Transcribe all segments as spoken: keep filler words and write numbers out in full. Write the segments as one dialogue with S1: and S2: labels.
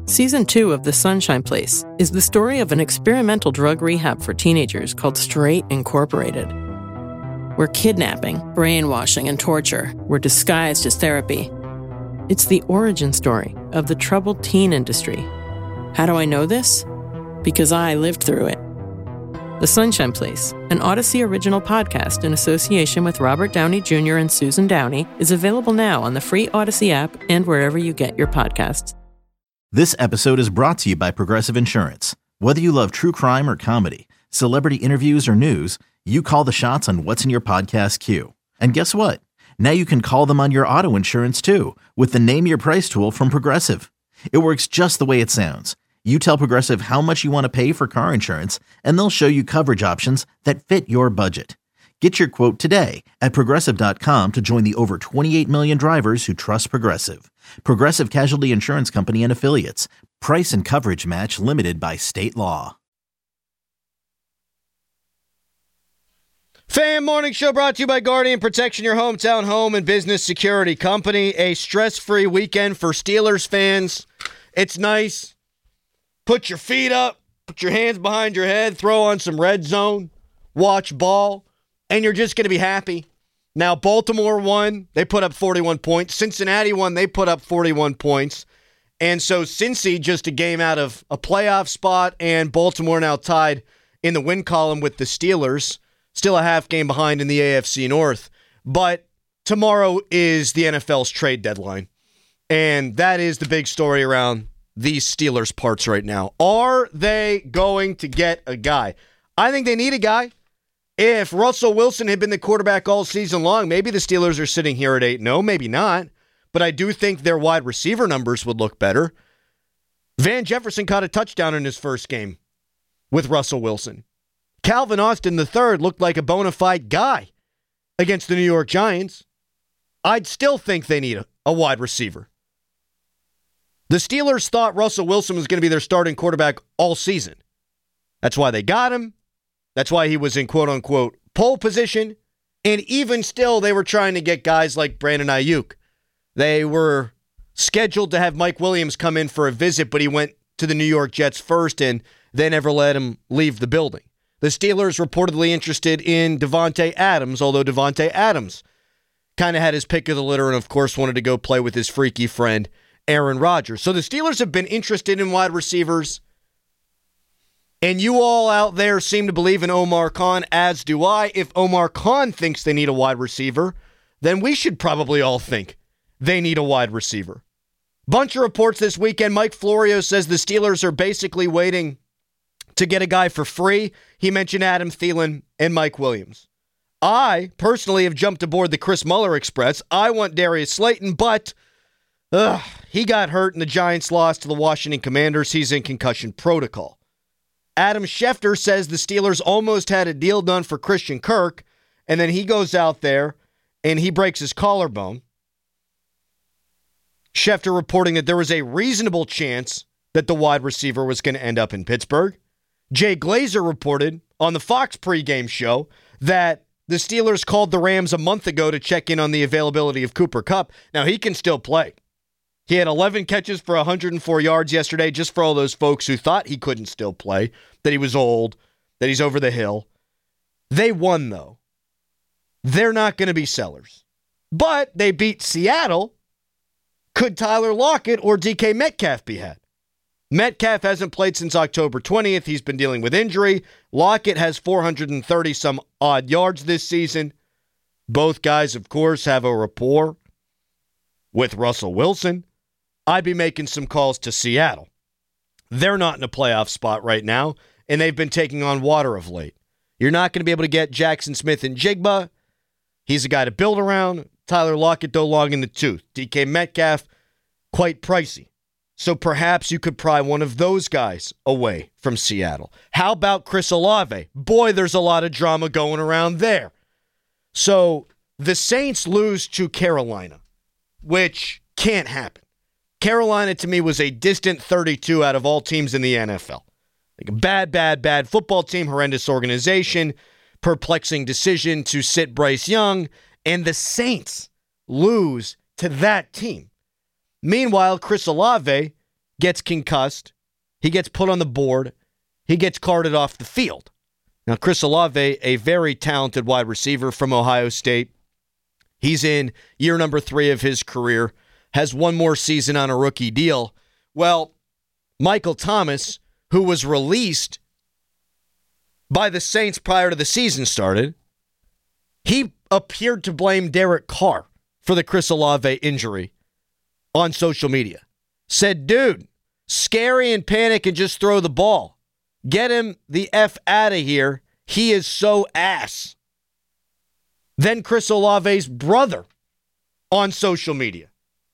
S1: Season two of The Sunshine Place is the story of an experimental drug rehab for teenagers called Straight Incorporated, where kidnapping, brainwashing, and torture were disguised as therapy. It's the origin story of the troubled teen industry. How do I know this? Because I lived through it. The Sunshine Place, an Odyssey original podcast in association with Robert Downey Junior and Susan Downey, is available now on the free Odyssey app and wherever you get your podcasts.
S2: This episode is brought to you by Progressive Insurance. Whether you love true crime or comedy, celebrity interviews or news, you call the shots on what's in your podcast queue. And guess what? Now you can call them on your auto insurance too with the Name Your Price tool from Progressive. It works just the way it sounds. You tell Progressive how much you want to pay for car insurance, and they'll show you coverage options that fit your budget. Get your quote today at Progressive dot com to join the over twenty-eight million drivers who trust Progressive. Progressive Casualty Insurance Company and Affiliates. Price and coverage match limited by state law.
S3: Fan Morning Show brought to you by Guardian Protection, your hometown home and business security company. A stress-free weekend for Steelers fans. It's nice. Put your feet up, put your hands behind your head, throw on some Red Zone, watch ball, and you're just going to be happy. Now, Baltimore won. They put up forty-one points. Cincinnati won. They put up forty-one points. And so Cincy just a game out of a playoff spot, and Baltimore now tied in the win column with the Steelers. Still a half game behind in the A F C North. But tomorrow is the N F L's trade deadline. And that is the big story around these Steelers parts right now. Are they going to get a guy? I think they need a guy. If Russell Wilson had been the quarterback all season long, maybe the Steelers are sitting here at eight and oh, maybe not. But I do think their wide receiver numbers would look better. Van Jefferson caught a touchdown in his first game with Russell Wilson. Calvin Austin the third looked like a bona fide guy against the New York Giants. I'd still think they need a, a wide receiver. The Steelers thought Russell Wilson was going to be their starting quarterback all season. That's why they got him. That's why he was in quote-unquote pole position. And even still, they were trying to get guys like Brandon Ayuk. They were scheduled to have Mike Williams come in for a visit, but he went to the New York Jets first, and they never let him leave the building. The Steelers reportedly interested in Davante Adams, although Davante Adams kind of had his pick of the litter and, of course, wanted to go play with his freaky friend Aaron Rodgers. So the Steelers have been interested in wide receivers, and you all out there seem to believe in Omar Khan, as do I. If Omar Khan thinks they need a wide receiver, then we should probably all think they need a wide receiver. Bunch of reports this weekend. Mike Florio says the Steelers are basically waiting to get a guy for free. He mentioned Adam Thielen and Mike Williams. I personally have jumped aboard the Chris Muller Express. I want Darius Slayton, but ugh, he got hurt and the Giants lost to the Washington Commanders. He's in concussion protocol. Adam Schefter says the Steelers almost had a deal done for Christian Kirk, and then he goes out there and he breaks his collarbone. Schefter reporting that there was a reasonable chance that the wide receiver was going to end up in Pittsburgh. Jay Glazer reported on the Fox pregame show that the Steelers called the Rams a month ago to check in on the availability of Cooper Kupp. Now, he can still play. He had eleven catches for one hundred four yards yesterday, just for all those folks who thought he couldn't still play, that he was old, that he's over the hill. They won, though. They're not going to be sellers. But they beat Seattle. Could Tyler Lockett or D K Metcalf be had? Metcalf hasn't played since October twentieth. He's been dealing with injury. Lockett has four hundred thirty some odd yards this season. Both guys, of course, have a rapport with Russell Wilson. I'd be making some calls to Seattle. They're not in a playoff spot right now, and they've been taking on water of late. You're not going to be able to get Jackson Smith and Jigba. He's a guy to build around. Tyler Lockett, though, long in the tooth. D K Metcalf, quite pricey. So perhaps you could pry one of those guys away from Seattle. How about Chris Olave? Boy, there's a lot of drama going around there. So the Saints lose to Carolina, which can't happen. Carolina, to me, was a distant thirty-two out of all teams in the N F L. Like a bad, bad, bad football team, horrendous organization, perplexing decision to sit Bryce Young, and the Saints lose to that team. Meanwhile, Chris Olave gets concussed. He gets put on the board. He gets carted off the field. Now, Chris Olave, a very talented wide receiver from Ohio State. He's in year number three of his career, has one more season on a rookie deal. Well, Michael Thomas, who was released by the Saints prior to the season started, he appeared to blame Derek Carr for the Chris Olave injury on social media. Said, dude, scary and panic and just throw the ball. Get him the F out of here. He is so ass. Then Chris Olave's brother on social media.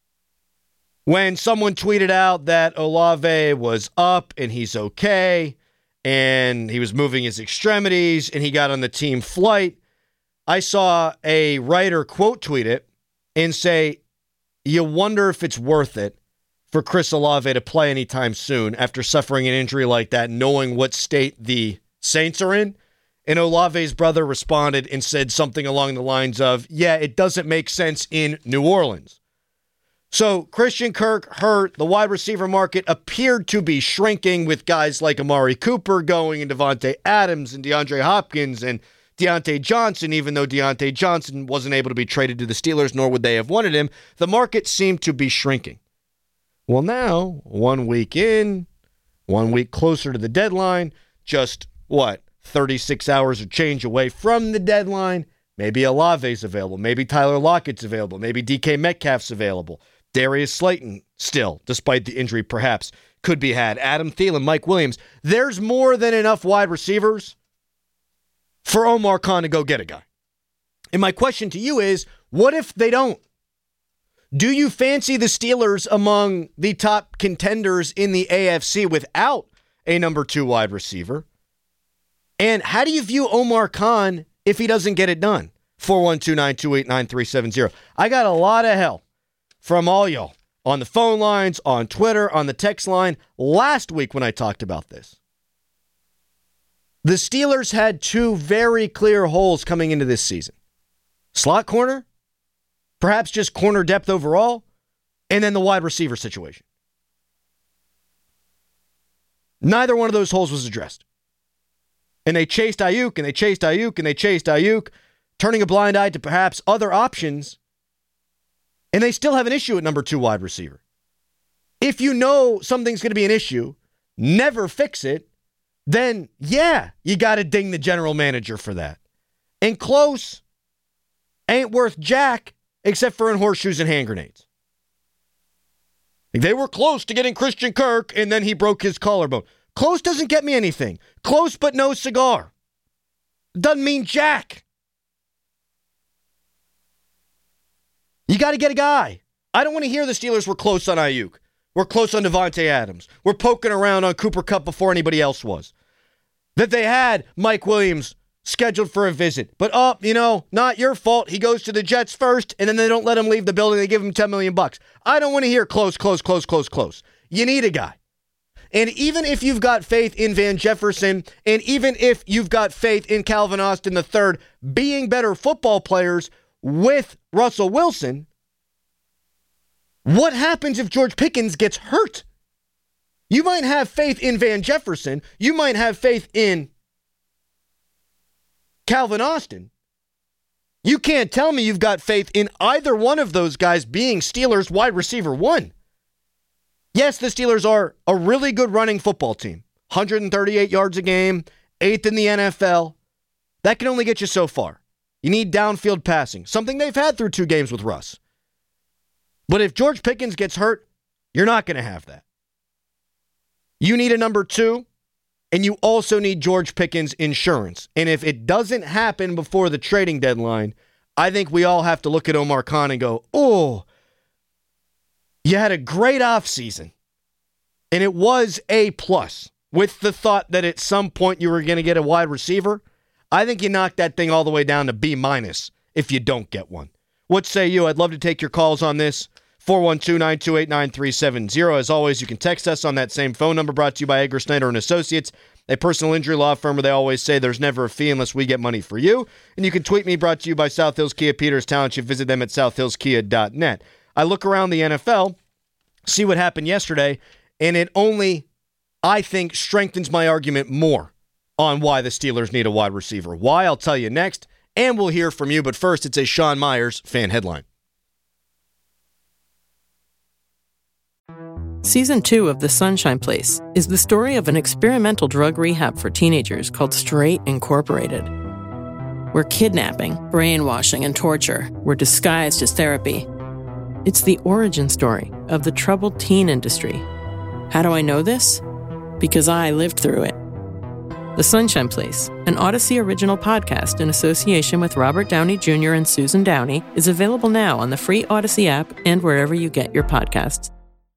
S3: When someone tweeted out that Olave was up and he's okay and he was moving his extremities and he got on the team flight, I saw a writer quote tweet it and say, you wonder if it's worth it for Chris Olave to play anytime soon after suffering an injury like that, knowing what state the Saints are in. And Olave's brother responded and said something along the lines of, yeah, it doesn't make sense in New Orleans. So Christian Kirk hurt. The wide receiver market appeared to be shrinking with guys like Amari Cooper going and Devontae Adams and DeAndre Hopkins and Deontay Johnson, even though Deontay Johnson wasn't able to be traded to the Steelers, nor would they have wanted him. The market seemed to be shrinking. Well, now, one week in, one week closer to the deadline, just, what, thirty-six hours or change away from the deadline, maybe Olave's available, maybe Tyler Lockett's available, maybe D K Metcalf's available, Darius Slayton still, despite the injury perhaps, could be had, Adam Thielen, Mike Williams. There's more than enough wide receivers for Omar Khan to go get a guy. And my question to you is, what if they don't? Do you fancy the Steelers among the top contenders in the A F C without a number two wide receiver? And how do you view Omar Khan if he doesn't get it done? four one two, nine two eight, nine three seven zero. I got a lot of help from all y'all on the phone lines, on Twitter, on the text line last week when I talked about this. The Steelers had two very clear holes coming into this season. Slot corner, perhaps just corner depth overall, and then the wide receiver situation. Neither one of those holes was addressed. And they chased Ayuk, and they chased Ayuk, and they chased Ayuk, turning a blind eye to perhaps other options, and they still have an issue at number two wide receiver. If you know something's going to be an issue, never fix it, then yeah, you got to ding the general manager for that. And close ain't worth jack except for in horseshoes and hand grenades. They were close to getting Christian Kirk, and then he broke his collarbone. Close doesn't get me anything. Close but no cigar. Doesn't mean jack. You got to get a guy. I don't want to hear the Steelers were close on Ayuk. We're close on Devontae Adams. We're poking around on Cooper Kupp before anybody else was. That they had Mike Williams scheduled for a visit. But, oh, you know, not your fault. He goes to the Jets first, and then they don't let him leave the building. They give him ten million bucks. I don't want to hear close, close, close, close, close. You need a guy. And even if you've got faith in Van Jefferson, and even if you've got faith in Calvin Austin the third being better football players with Russell Wilson, what happens if George Pickens gets hurt? You might have faith in Van Jefferson. You might have faith in Calvin Austin. You can't tell me you've got faith in either one of those guys being Steelers wide receiver one. Yes, the Steelers are a really good running football team. one hundred thirty-eight yards a game, eighth in the N F L. That can only get you so far. You need downfield passing, something they've had through two games with Russ. But if George Pickens gets hurt, you're not going to have that. You need a number two, and you also need George Pickens insurance. And if it doesn't happen before the trading deadline, I think we all have to look at Omar Khan and go, oh, you had a great offseason, and it was A plus, with the thought that at some point you were going to get a wide receiver. I think you knocked that thing all the way down to B minus if you don't get one. What say you? I'd love to take your calls on this. four one two, nine two eight, nine three seven zero. As always, you can text us on that same phone number, brought to you by Edgar Snyder and Associates, a personal injury law firm where they always say there's never a fee unless we get money for you. And you can tweet me, brought to you by South Hills Kia Peters Township. Visit them at south hills kia dot net. I look around the N F L, see what happened yesterday, and it only, I think, strengthens my argument more on why the Steelers need a wide receiver. Why, I'll tell you next, and we'll hear from you. But first, it's a Sean Myers fan headline.
S1: Season two of The Sunshine Place is the story of an experimental drug rehab for teenagers called Straight Incorporated, where kidnapping, brainwashing, and torture were disguised as therapy. It's the origin story of the troubled teen industry. How do I know this? Because I lived through it. The Sunshine Place, an Odyssey original podcast in association with Robert Downey Junior and Susan Downey, is available now on the free Odyssey app and wherever you get your podcasts.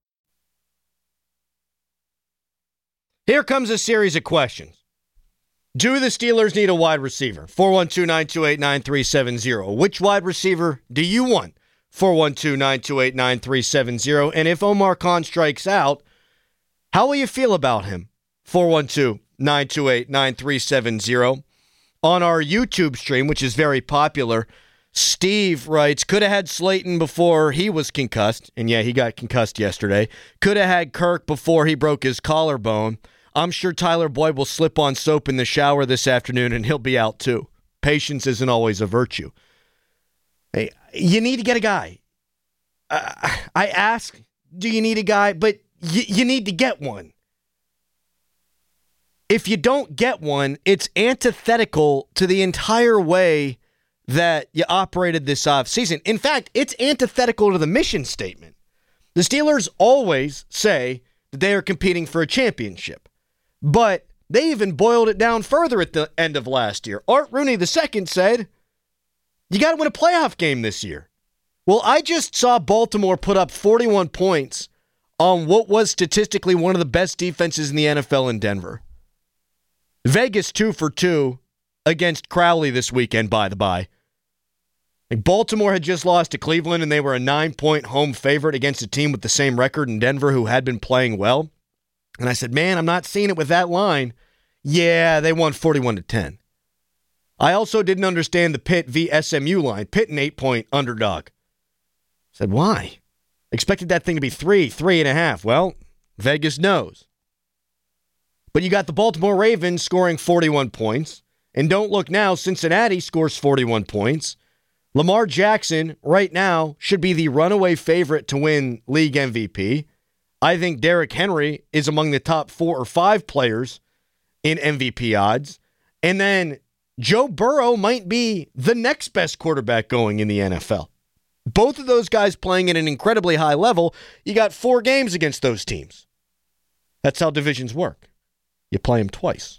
S3: Here comes a series of questions. Do the Steelers need a wide receiver? four one two, nine two eight, nine three seven zero. Which wide receiver do you want? four one two, nine two eight, nine three seven zero. And if Omar Khan strikes out, how will you feel about him? four one two, nine two eight, nine three seven zero. On our YouTube stream, which is very popular, Steve writes, could have had Slayton before he was concussed. And yeah, he got concussed yesterday. Could have had Kirk before he broke his collarbone. I'm sure Tyler Boyd will slip on soap in the shower this afternoon and he'll be out too. Patience isn't always a virtue. Hey, you need to get a guy. Uh, I ask, do you need a guy? But y- you need to get one. If you don't get one, it's antithetical to the entire way that you operated this offseason. In fact, it's antithetical to the mission statement. The Steelers always say that they are competing for a championship, but they even boiled it down further at the end of last year. Art Rooney the second said, you got to win a playoff game this year. Well, I just saw Baltimore put up forty-one points on what was statistically one of the best defenses in the N F L in Denver. Vegas two for two against Crowley this weekend, by the by. Like Baltimore had just lost to Cleveland, and they were a nine-point home favorite against a team with the same record in Denver who had been playing well. And I said, man, I'm not seeing it with that line. Yeah, they won forty-one to ten. I also didn't understand the Pitt v. S M U line. Pitt an eight-point underdog. I said, why? Expected that thing to be three, three and a half. Well, Vegas knows. But you got the Baltimore Ravens scoring forty-one points. And don't look now, Cincinnati scores forty-one points. Lamar Jackson, right now, should be the runaway favorite to win league M V P. I think Derrick Henry is among the top four or five players in M V P odds. And then Joe Burrow might be the next best quarterback going in the N F L. Both of those guys playing at an incredibly high level. You got four games against those teams. That's how divisions work. You play them twice.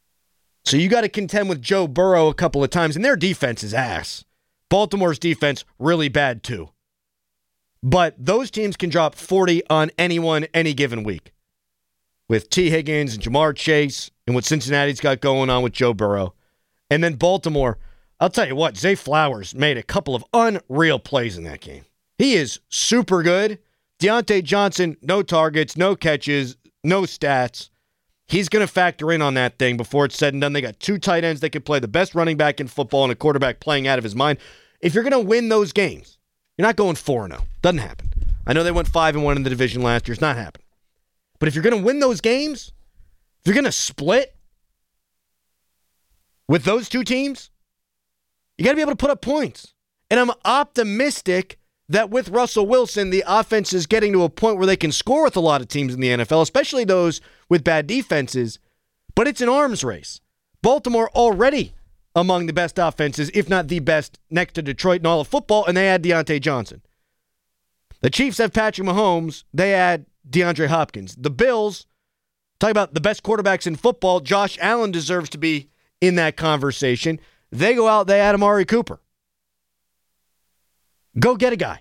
S3: So you got to contend with Joe Burrow a couple of times, and their defense is ass. Baltimore's defense, really bad too. But those teams can drop forty on anyone any given week. With T. Higgins and Jamar Chase and what Cincinnati's got going on with Joe Burrow. And then Baltimore, I'll tell you what, Zay Flowers made a couple of unreal plays in that game. He is super good. Deontay Johnson, no targets, no catches, no stats. He's going to factor in on that thing before it's said and done. They got two tight ends that can play, the best running back in football and a quarterback playing out of his mind. If you're going to win those games, you're not going four and oh. Doesn't happen. I know they went five and one in the division last year. It's not happening. But if you're going to win those games, if you're going to split with those two teams, you got to be able to put up points. And I'm optimistic that with Russell Wilson, the offense is getting to a point where they can score with a lot of teams in the N F L, especially those with bad defenses. But it's an arms race. Baltimore already among the best offenses, if not the best, next to Detroit in all of football, and they add Deontay Johnson. The Chiefs have Patrick Mahomes. They add DeAndre Hopkins. The Bills, talk about the best quarterbacks in football, Josh Allen deserves to be in that conversation. They go out, they add Amari Cooper. Go get a guy.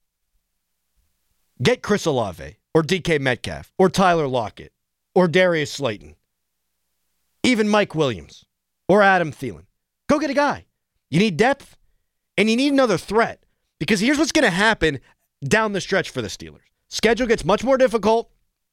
S3: Get Chris Olave or D K Metcalf or Tyler Lockett or Darius Slayton. Even Mike Williams or Adam Thielen. Go get a guy. You need depth and you need another threat, because here's what's going to happen down the stretch for the Steelers. Schedule gets much more difficult.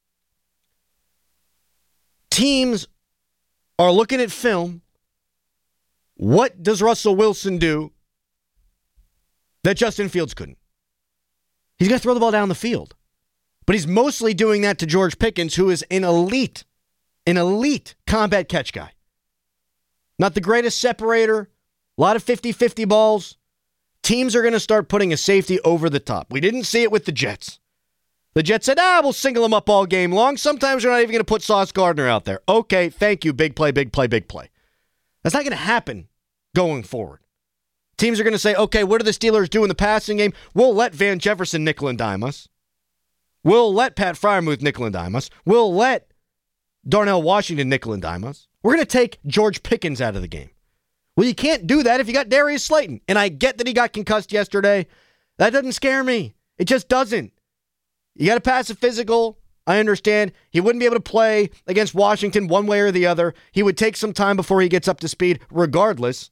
S3: Teams are looking at film. What does Russell Wilson do that Justin Fields couldn't? He's going to throw the ball down the field. But he's mostly doing that to George Pickens, who is an elite, an elite combat catch guy. Not the greatest separator, a lot of fifty-fifty balls. Teams are going to start putting a safety over the top. We didn't see it with the Jets. The Jets said, ah, we'll single him up all game long. Sometimes we're not even going to put Sauce Gardner out there. Okay, thank you, big play, big play, big play. That's not going to happen going forward. Teams are going to say, okay, what do the Steelers do in the passing game? We'll let Van Jefferson nickel and dime us. We'll let Pat Freiermuth nickel and dime us. We'll let Darnell Washington nickel and dime us. We're going to take George Pickens out of the game. Well, you can't do that if you got Darius Slayton. And I get that he got concussed yesterday. That doesn't scare me. It just doesn't. You got to pass a physical. I understand. He wouldn't be able to play against Washington one way or the other. He would take some time before he gets up to speed regardless.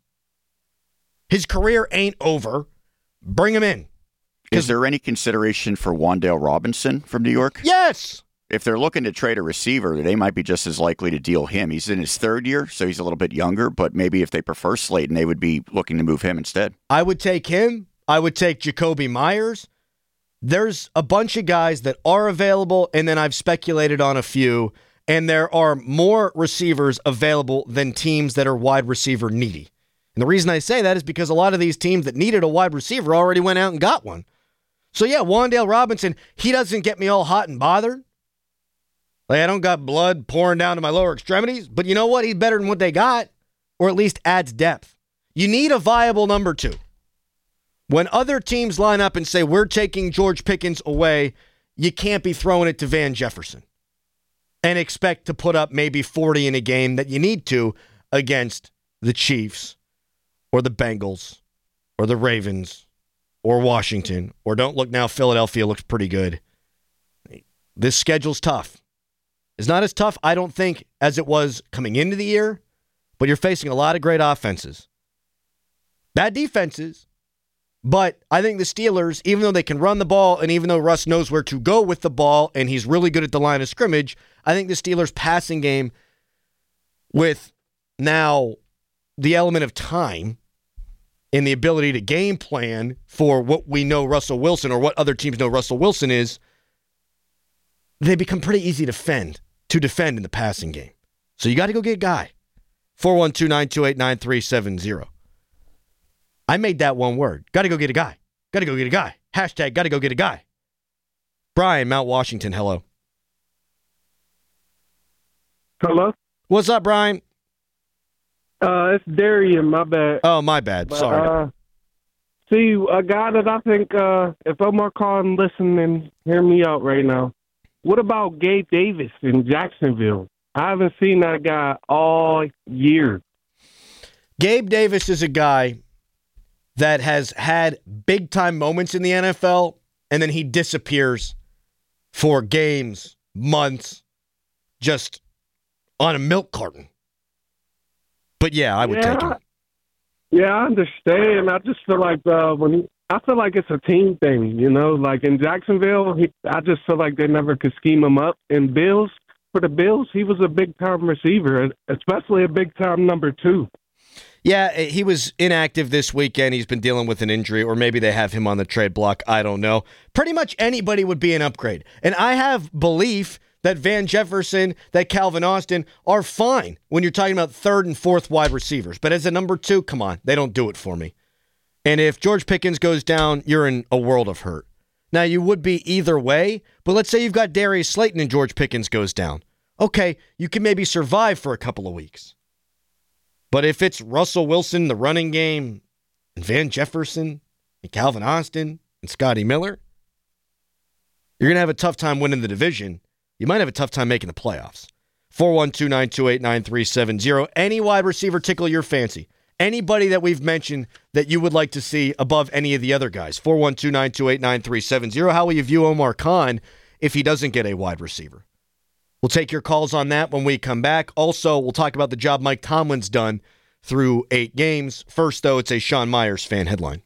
S3: His career ain't over. Bring him in.
S4: Is there any consideration for Wan'Dale Robinson from New York?
S3: Yes.
S4: If they're looking to trade a receiver, they might be just as likely to deal him. He's in his third year, so he's a little bit younger, but maybe if they prefer Slayton, they would be looking to move him instead.
S3: I would take him. I would take Jacoby Myers. There's a bunch of guys that are available, and then I've speculated on a few, and there are more receivers available than teams that are wide receiver needy. And the reason I say that is because a lot of these teams that needed a wide receiver already went out and got one. So yeah, Wan'Dale Robinson, he doesn't get me all hot and bothered. Like, I don't got blood pouring down to my lower extremities, but you know what? He's better than what they got, or at least adds depth. You need a viable number two. When other teams line up and say, we're taking George Pickens away, you can't be throwing it to Van Jefferson and expect to put up maybe forty in a game that you need to against the Chiefs or the Bengals or the Ravens or Washington, or don't look now, Philadelphia looks pretty good. This schedule's tough. It's not as tough, I don't think, as it was coming into the year, but you're facing a lot of great offenses. Bad defenses, but I think the Steelers, even though they can run the ball and even though Russ knows where to go with the ball and he's really good at the line of scrimmage, I think the Steelers' passing game with now the element of time and the ability to game plan for what we know Russell Wilson or what other teams know Russell Wilson is, they become pretty easy to defend, to defend in the passing game. So you got to go get a guy. four one two, nine two eight, nine three seven zero. I made that one word. Got to go get a guy. Got to go get a guy. Hashtag got to go get a guy. Brian, Mount Washington, hello.
S5: Hello?
S3: What's up, Brian?
S5: Uh, it's Darian, my bad.
S3: Oh, my bad.
S5: But,
S3: Sorry.
S5: Uh, see, a guy that I think, uh, if Omar calling, listen and hear me out right now. What about Gabe Davis in Jacksonville? I haven't seen that guy all year.
S3: Gabe Davis is a guy that has had big-time moments in the N F L, and then he disappears for games, months, just on a milk carton. But, yeah, I would
S5: yeah,
S3: take him.
S5: Yeah, I understand. I just feel like uh, when he, I feel like it's a team thing, you know? Like in Jacksonville, he, I just feel like they never could scheme him up. In Bills, for the Bills, he was a big-time receiver, especially a big-time number two.
S3: Yeah, he was inactive this weekend. He's been dealing with an injury, or maybe they have him on the trade block. I don't know. Pretty much anybody would be an upgrade. And I have belief that Van Jefferson, that Calvin Austin are fine when you're talking about third and fourth wide receivers. But as a number two, come on, they don't do it for me. And if George Pickens goes down, you're in a world of hurt. Now, you would be either way, but let's say you've got Darius Slayton and George Pickens goes down. Okay, you can maybe survive for a couple of weeks. But if it's Russell Wilson, the running game, and Van Jefferson, and Calvin Austin, and Scotty Miller, you're going to have a tough time winning the division. You might have a tough time making the playoffs. four one two, nine two eight, nine three seven zero. Any wide receiver tickle your fancy? Anybody that we've mentioned that you would like to see above any of the other guys? four one two, nine two eight, nine three seven zero. How will you view Omar Khan if he doesn't get a wide receiver? We'll take your calls on that when we come back. Also, we'll talk about the job Mike Tomlin's done through eight games. First, though, it's a Sean Myers fan headline.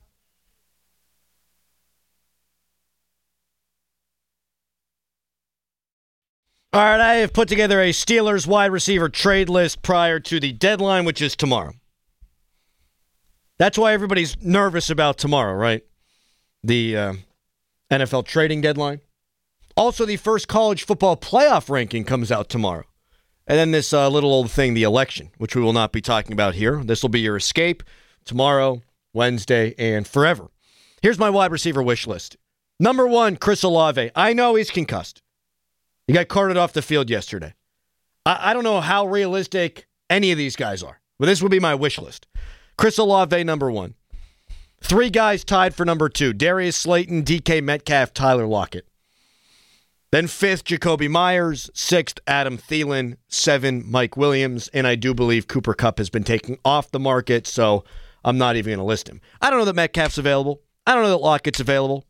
S3: All right, I have put together a Steelers wide receiver trade list prior to the deadline, which is tomorrow. That's why everybody's nervous about tomorrow, right? The uh, N F L trading deadline. Also, the first college football playoff ranking comes out tomorrow. And then this uh, little old thing, the election, which we will not be talking about here. This will be your escape tomorrow, Wednesday, and forever. Here's my wide receiver wish list. Number one, Chris Olave. I know he's concussed. He got carted off the field yesterday. I, I don't know how realistic any of these guys are, but this would be my wish list. Chris Olave, number one. Three guys tied for number two. Darius Slayton, D K Metcalf, Tyler Lockett. Then fifth, Jacoby Myers. Sixth, Adam Thielen. Seven, Mike Williams. And I do believe Cooper Kupp has been taken off the market, so I'm not even going to list him. I don't know that Metcalf's available. I don't know that Lockett's available.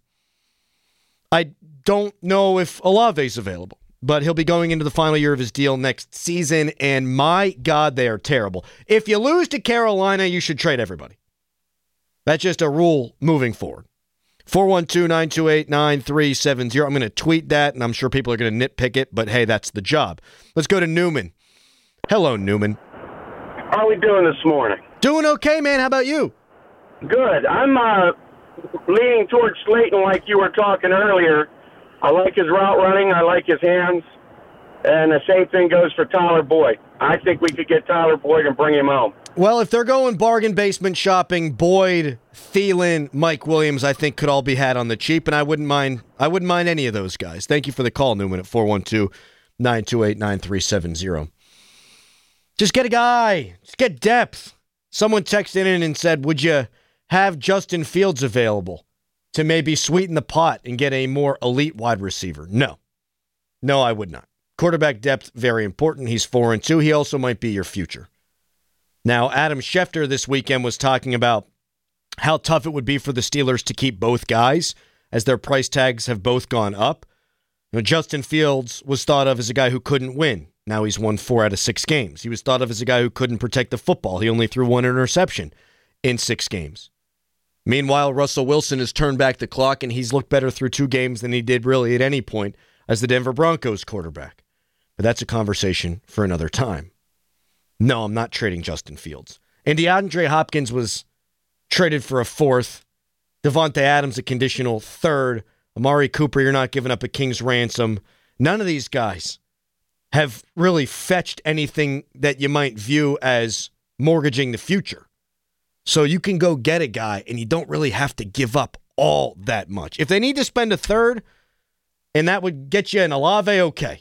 S3: I don't know if Olave's available, but he'll be going into the final year of his deal next season, and my God, they are terrible. If you lose to Carolina, you should trade everybody. That's just a rule moving forward. four one two, nine two eight, nine three seven zero. I'm going to tweet that, and I'm sure people are going to nitpick it, but hey, that's the job. Let's go to Newman. Hello, Newman.
S6: How are we doing this morning?
S3: Doing okay, man. How about you?
S6: Good. I'm uh, leaning towards Slayton like you were talking earlier. I like his route running. I like his hands. And the same thing goes for Tyler Boyd. I think we could get Tyler Boyd and bring him home.
S3: Well, if they're going bargain basement shopping, Boyd, Thielen, Mike Williams, I think could all be had on the cheap, and I wouldn't mind I wouldn't mind any of those guys. Thank you for the call, Newman, at four one two, nine two eight, nine three seven zero. Just get a guy. Just get depth. Someone texted in and said, would you have Justin Fields available to maybe sweeten the pot and get a more elite wide receiver? No. No, I would not. Quarterback depth, very important. He's four and two. He also might be your future. Now, Adam Schefter this weekend was talking about how tough it would be for the Steelers to keep both guys as their price tags have both gone up. You know, Justin Fields was thought of as a guy who couldn't win. Now he's won four out of six games. He was thought of as a guy who couldn't protect the football. He only threw one interception in six games. Meanwhile, Russell Wilson has turned back the clock, and he's looked better through two games than he did really at any point as the Denver Broncos quarterback. But that's a conversation for another time. No, I'm not trading Justin Fields. And DeAndre Hopkins was traded for a fourth. Devontae Adams, a conditional third. Amari Cooper, you're not giving up a king's ransom. None of these guys have really fetched anything that you might view as mortgaging the future. So you can go get a guy, and you don't really have to give up all that much. If they need to spend a third, and that would get you an Olave, okay.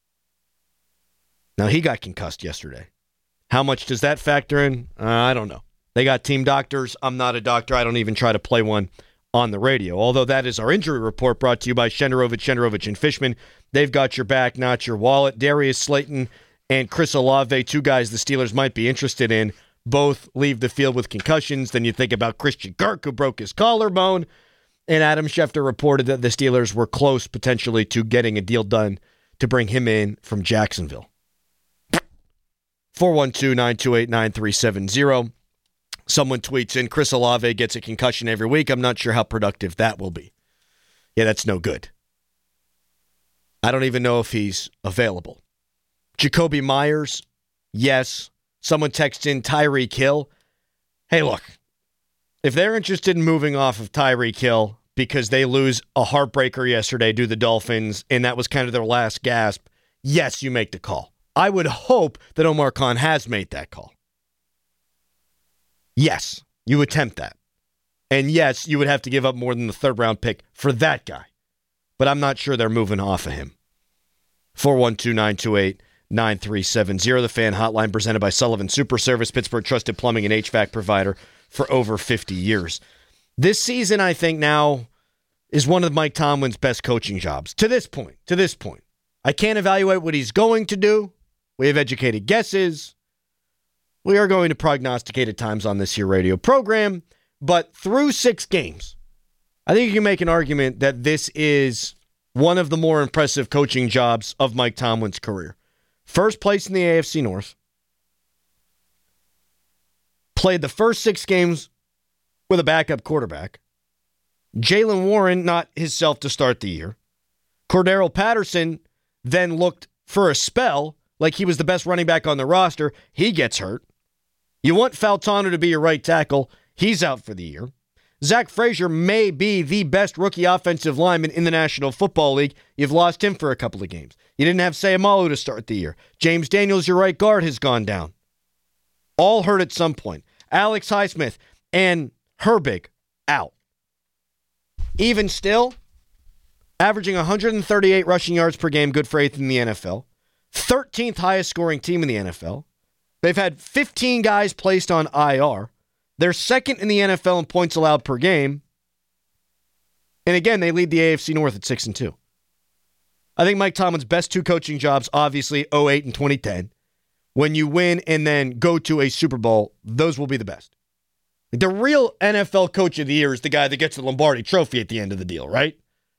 S3: Now, he got concussed yesterday. How much does that factor in? Uh, I don't know. They got team doctors. I'm not a doctor. I don't even try to play one on the radio. Although that is our injury report brought to you by Shenderovich, Shenderovich and Fishman. They've got your back, not your wallet. Darius Slayton and Chris Olave, two guys the Steelers might be interested in, both leave the field with concussions. Then you think about Christian Kirk, who broke his collarbone. And Adam Schefter reported that the Steelers were close potentially to getting a deal done to bring him in from Jacksonville. four one two, nine two eight, nine three seven zero. Someone tweets in, Chris Olave gets a concussion every week. I'm not sure how productive that will be. Yeah, that's no good. I don't even know if he's available. Jacoby Myers, yes. Someone texts in Tyreek Hill. Hey, look, if they're interested in moving off of Tyreek Hill because they lose a heartbreaker yesterday to the Dolphins, and that was kind of their last gasp, yes, you make the call. I would hope that Omar Khan has made that call. Yes, you attempt that. And yes, you would have to give up more than the third round pick for that guy. But I'm not sure they're moving off of him. four one two, nine two eight, nine three seven zero, the fan hotline presented by Sullivan Super Service, Pittsburgh trusted plumbing and H V A C provider for over fifty years. This season, I think now, is one of Mike Tomlin's best coaching jobs. To this point, to this point. I can't evaluate what he's going to do. We have educated guesses. We are going to prognosticate at times on this here radio program. But through six games, I think you can make an argument that this is one of the more impressive coaching jobs of Mike Tomlin's career. First place in the A F C North. Played the first six games with a backup quarterback. Jaylen Warren, not himself to start the year. Cordero Patterson then looked for a spell like he was the best running back on the roster. He gets hurt. You want Faltano to be your right tackle. He's out for the year. Zach Frazier may be the best rookie offensive lineman in the National Football League. You've lost him for a couple of games. You didn't have Sayamalu to start the year. James Daniels, your right guard, has gone down. All hurt at some point. Alex Highsmith and Herbig out. Even still, averaging one hundred thirty-eight rushing yards per game, good for eighth in the N F L. thirteenth highest scoring team in the N F L. They've had fifteen guys placed on I R. They're second in the N F L in points allowed per game. And again, they lead the A F C North at six and two. I think Mike Tomlin's best two coaching jobs, obviously oh eight and twenty ten. When you win and then go to a Super Bowl, those will be the best. The real N F L coach of the year is the guy that gets the Lombardi trophy at the end of the deal, right?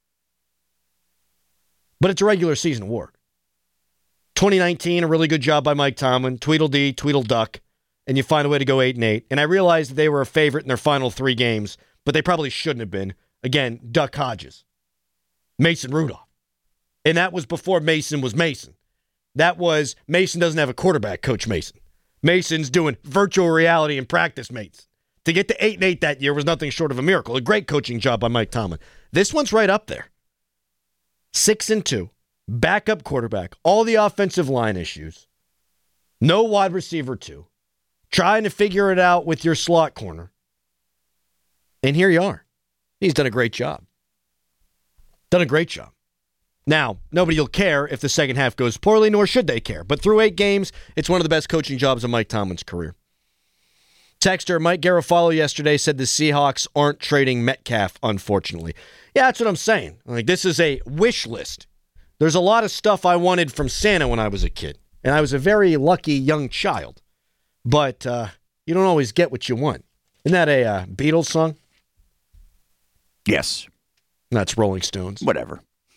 S3: But it's a regular season award. twenty nineteen, a really good job by Mike Tomlin. Tweedledee, Tweedleduck. And you find a way to go eight and eight. And I realized that they were a favorite in their final three games, but they probably shouldn't have been. Again, Duck Hodges. Mason Rudolph. And that was before Mason was Mason. That was, Mason doesn't have a quarterback, Coach Mason. Mason's doing virtual reality and practice mates. To get to eight and eight that year was nothing short of a miracle. A great coaching job by Mike Tomlin. This one's right up there. Six and two. Backup quarterback. All the offensive line issues. No wide receiver two. Trying to figure it out with your slot corner. And here you are. He's done a great job. Done a great job. Now, nobody will care if the second half goes poorly, nor should they care. But through eight games, it's one of the best coaching jobs of Mike Tomlin's career. Texter Mike Garofalo yesterday said the Seahawks aren't trading Metcalf, unfortunately. Yeah, that's what I'm saying. Like, this is a wish list. There's a lot of stuff I wanted from Santa when I was a kid. And I was a very lucky young child. But uh, you don't always get what you want. Isn't that a uh, Beatles song?
S4: Yes.
S3: That's Rolling Stones.
S4: Whatever.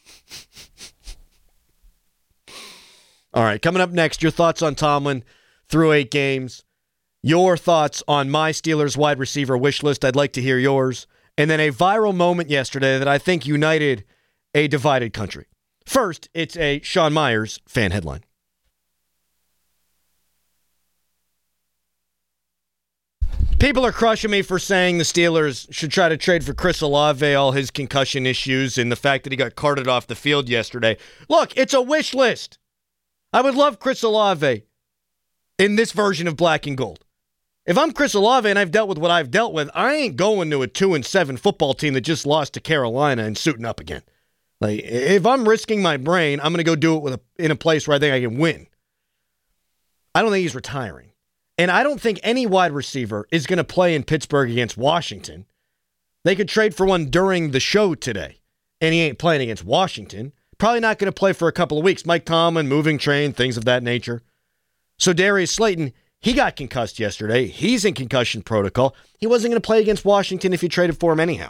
S3: All right, coming up next, your thoughts on Tomlin through eight games. Your thoughts on my Steelers wide receiver wish list. I'd like to hear yours. And then a viral moment yesterday that I think united a divided country. First, it's a Sean Myers fan headline. People are crushing me for saying the Steelers should try to trade for Chris Olave, all his concussion issues, and the fact that he got carted off the field yesterday. Look, it's a wish list. I would love Chris Olave in this version of black and gold. If I'm Chris Olave and I've dealt with what I've dealt with, I ain't going to a two and seven football team that just lost to Carolina and suiting up again. Like, if I'm risking my brain, I'm going to go do it with a, in a place where I think I can win. I don't think he's retiring. And I don't think any wide receiver is going to play in Pittsburgh against Washington. They could trade for one during the show today, and he ain't playing against Washington. Probably not going to play for a couple of weeks. Mike Tomlin, moving train, things of that nature. So Darius Slayton, he got concussed yesterday. He's in concussion protocol. He wasn't going to play against Washington if you traded for him anyhow.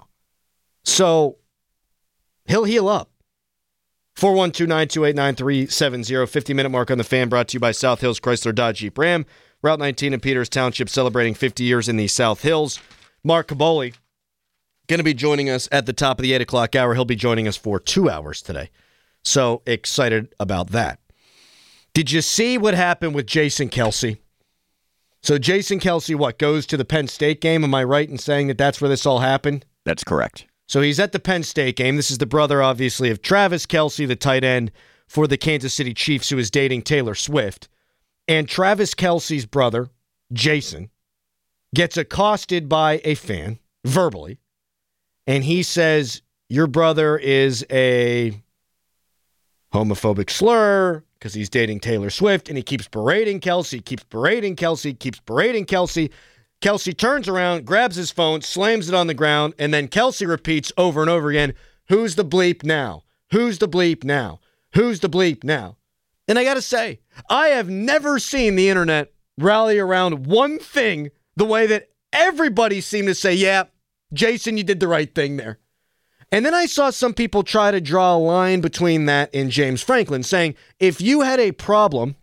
S3: So he'll heal up. four one two, nine two eight, nine three seven zero, fifty-minute mark on the Fan, brought to you by South Hills Chrysler Dodge Jeep Ram. Route nineteen in Peters Township, celebrating fifty years in the South Hills. Mark Caboli going to be joining us at the top of the eight o'clock hour. He'll be joining us for two hours today. So excited about that. Did you see what happened with Jason Kelce? So Jason Kelce, what, goes to the Penn State game? Am I right in saying that that's where this all happened?
S4: That's correct.
S3: So he's at the Penn State game. This is the brother, obviously, of Travis Kelce, the tight end for the Kansas City Chiefs, who is dating Taylor Swift. And Travis Kelce's brother, Jason, gets accosted by a fan verbally. And he says, your brother is a homophobic slur because he's dating Taylor Swift. And he keeps berating Kelce, keeps berating Kelce, keeps berating Kelce. Kelce turns around, grabs his phone, slams it on the ground. And then Kelce repeats over and over again, who's the bleep now? Who's the bleep now? Who's the bleep now? And I got to say, I have never seen the internet rally around one thing the way that everybody seemed to say, yeah, Jason, you did the right thing there. And then I saw some people try to draw a line between that and James Franklin, saying, if you had a problem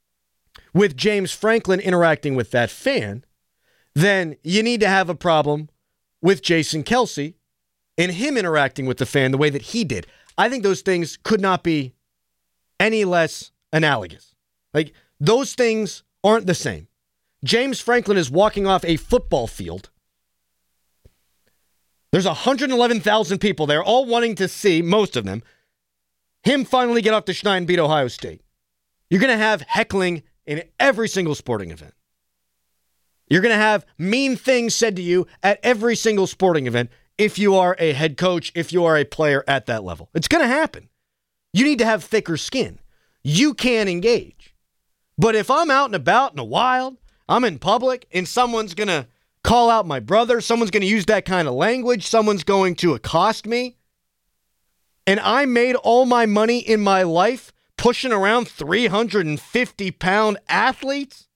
S3: with James Franklin interacting with that fan, then you need to have a problem with Jason Kelce and him interacting with the fan the way that he did. I think those things could not be any less analogous. Like, those things aren't the same. James Franklin is walking off a football field There's one hundred eleven thousand people there, all wanting to see, most of them, him finally get off the schneid and beat Ohio State. You're going to have heckling in every single sporting event. You're going to have mean things said to you at every single sporting event if you are a head coach, if you are a player at that level. It's going to happen. You need to have thicker skin. You can engage. But if I'm out and about in the wild, I'm in public, and someone's going to call out my brother, someone's going to use that kind of language, someone's going to accost me, and I made all my money in my life pushing around three hundred fifty pound athletes,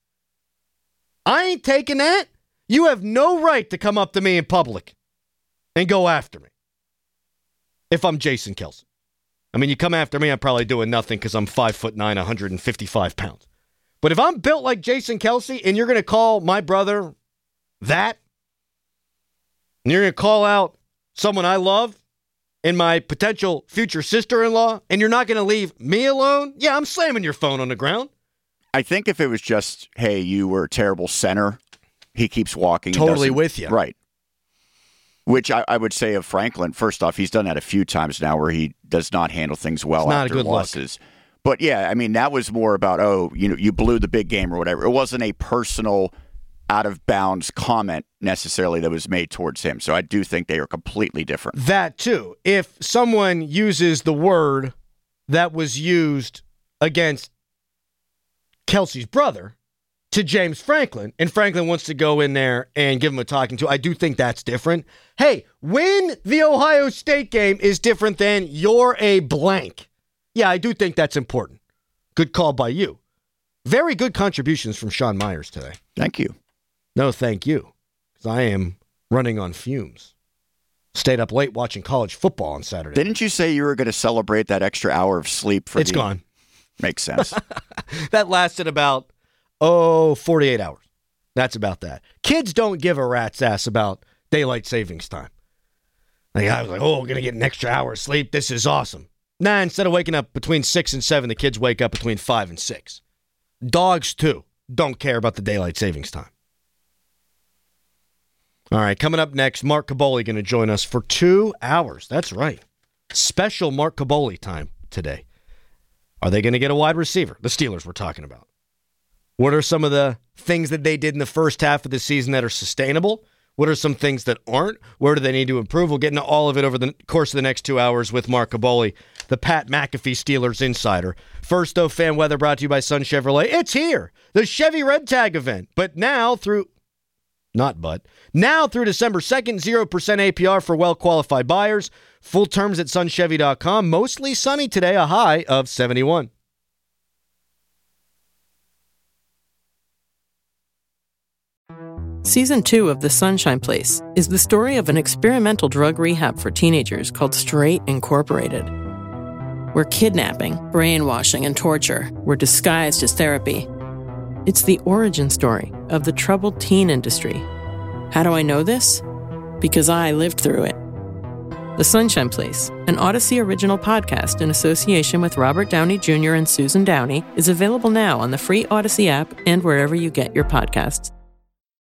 S3: I ain't taking that. You have no right to come up to me in public and go after me if I'm Jason Kelce. I mean, you come after me, I'm probably doing nothing because I'm five foot nine, one hundred fifty-five pounds. But if I'm built like Jason Kelce and you're going to call my brother that, and you're going to call out someone I love and my potential future sister-in-law, and you're not going to leave me alone, yeah, I'm slamming your phone on the ground.
S4: I think if it was just, hey, you were a terrible center, he keeps walking.
S3: Totally with you.
S4: Right. Which I, I would say of Franklin, first off, he's done that a few times now where he does not handle things well
S3: it's not
S4: after
S3: a good
S4: losses.
S3: Look.
S4: But yeah, I mean, that was more about, oh, you know, you blew the big game or whatever. It wasn't a personal out of bounds comment necessarily that was made towards him. So I do think they are completely different.
S3: That too. If someone uses the word that was used against Kelce's brother to James Franklin, and Franklin wants to go in there and give him a talking to, I do think that's different. Hey, win the Ohio State game is different than you're a blank. Yeah, I do think that's important. Good call by you. Very good contributions from Sean Myers today.
S4: Thank you.
S3: No, thank you. Because I am running on fumes. Stayed up late watching college football on Saturday.
S4: Didn't you say you were going to celebrate that extra hour of sleep for
S3: It's
S4: the...
S3: gone.
S4: Makes sense.
S3: That lasted about, oh, forty-eight hours. That's about that. Kids don't give a rat's ass about daylight savings time. Like, I was like, oh, we're going to get an extra hour of sleep. This is awesome. Nah, instead of waking up between six and seven, the kids wake up between five and six. Dogs, too, don't care about the daylight savings time. All right, coming up next, Mark Kaboly going to join us for two hours. That's right. Special Mark Kaboly time today. Are they going to get a wide receiver? The Steelers we're talking about. What are some of the things that they did in the first half of the season that are sustainable? What are some things that aren't? Where do they need to improve? We'll get into all of it over the course of the next two hours with Mark Kaboly, the Pat McAfee Steelers insider. First, though, fan weather brought to you by Sun Chevrolet. It's here, the Chevy Red Tag event. But now through, not but, now through December second, zero percent A P R for well-qualified buyers. Full terms at sun chevy dot com. Mostly sunny today, a high of seventy-one.
S1: Season two of The Sunshine Place is the story of an experimental drug rehab for teenagers called Straight Incorporated, where kidnapping, brainwashing, and torture were disguised as therapy. It's the origin story of the troubled teen industry. How do I know this? Because I lived through it. The Sunshine Place, an Odyssey original podcast in association with Robert Downey Junior and Susan Downey, is available now on the free Odyssey app and wherever you get your podcasts.